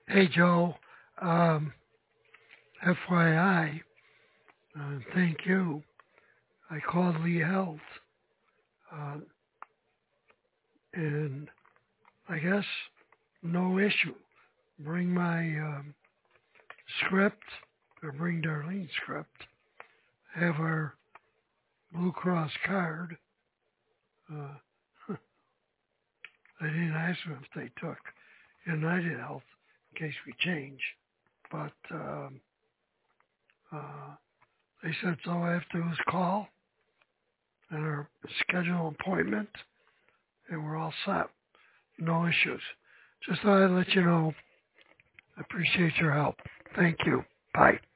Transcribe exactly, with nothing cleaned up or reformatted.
Hey, Joe. Um, F Y I, uh, thank you. I called Lee Health, uh, and I guess no issue. Bring my um, script, or bring Darlene's script. Have our Blue Cross card. Uh, I didn't ask them if they took United Health in case we change, but um, uh, they said so. All I have to do is call and our schedule an appointment, and we're all set. No issues. Just thought I'd let you know. I appreciate your help. Thank you. Bye.